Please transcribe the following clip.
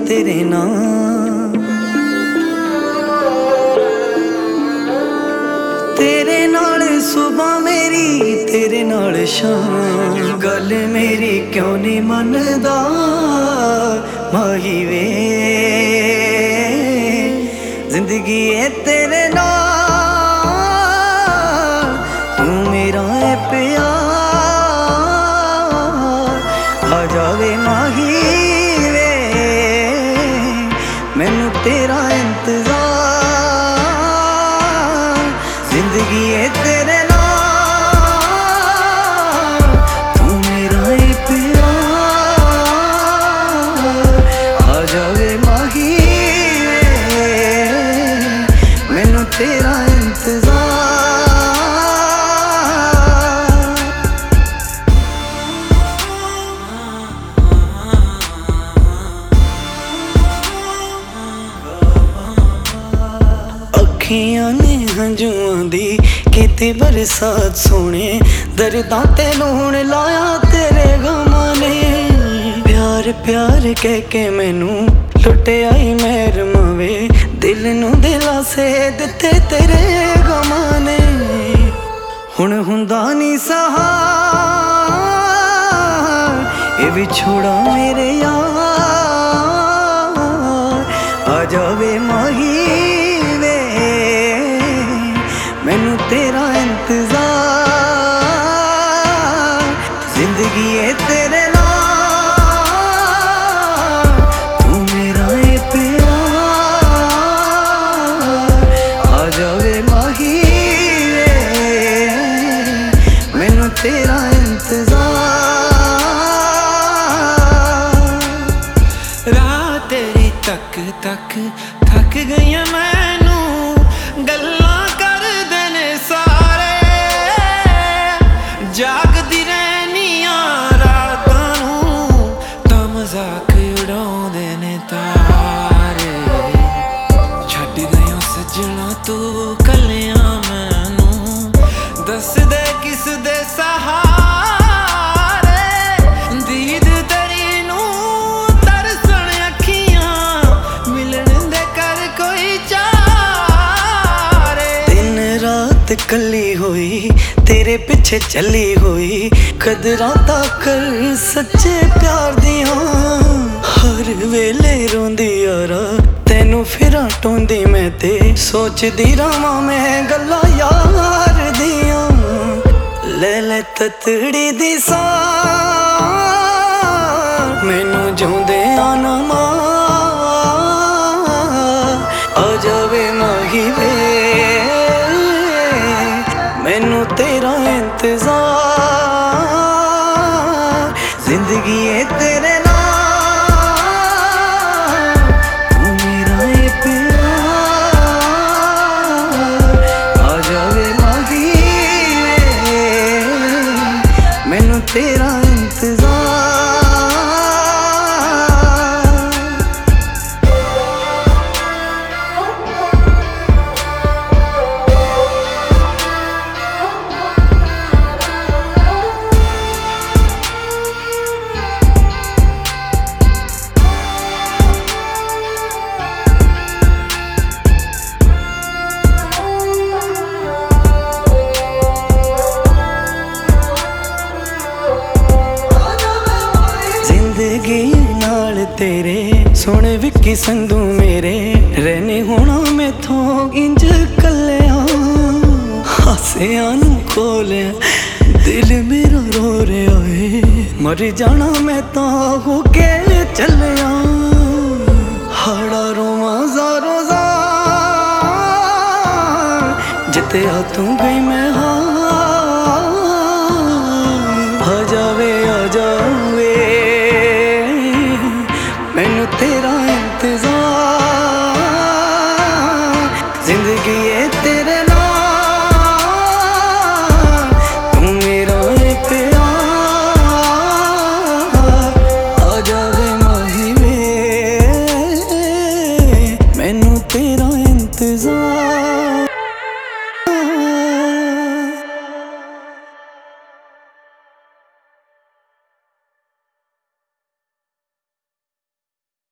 तेरे नाल, तेरे नाल सुबह मेरी तेरे नाल शाम। गल मेरी क्यों नहीं मनदा माही वे, जिंदगी है तेरे नाल, तू मेरा है प्यार। आ जावे माही वे, मैनू तेरा इंतजार। जिंदगी है तेरे नाल, तू मेरा है प्यार। आ जावे माही वे, मैनू तेरा इंतजार। अखियां ने हंजुआं दी कीती बरसात सोने, दर्दां ते लूण लाया तेरे गमां ने। प्यार प्यार कह के मैनू लुटे आई मेहर मावे, दिल नू दिलासे दिते तेरे गमां ने। हुण हुंदा नी सहा ये विछोड़ा मेरे यार। आ जावे माही वे, मैनू तेरा इंतजार। जिंदगी है तेरे नाल, तू मेरा है प्यार। आ जावे माही वे, मैनू तेरा इंतजार। रात तेरी तक तक थक गई मैनू, गल्लां कर देने सारे। जागदी रहनियां रातां नूं, तां मजाक उड़ाउंदे ने तारे। छड्ड गयो सजना तू कलियां मैनू, दस दे किस दे सहारे। दीद तेरी नूं तरसण अखियां, मिलन दे कर कोई चारे। दिन रात कली होई तेरे पिछे चली होई, कदरां तां कर सच्चे प्यार दियां। हर वेले रोंदी यारा तैनू फिरां टोंदी मैं ते, सोचदी रवां मैं गल्लां यार दियां। ले ले ततड़ी दी सां, मैनू जिउंदे आना मां। आ जावे माही वे, मैनू तेरा इंतजार। जिंदगी है तेरे नाल, तू मेरा है प्यार। आ जावे माही वे, मैनू तेरा इंतजार। जिंदगी नाल तेरे सोने विक्की संधू मेरे, रहने होना मैथों इंज कलिया। हासियां नू खोलिया दिल मेरा रो रहा है, मर जाना मैं तां हो के चलिया। हाड़ा रोवां ज़ारो ज़ार, जिते तू गई मैं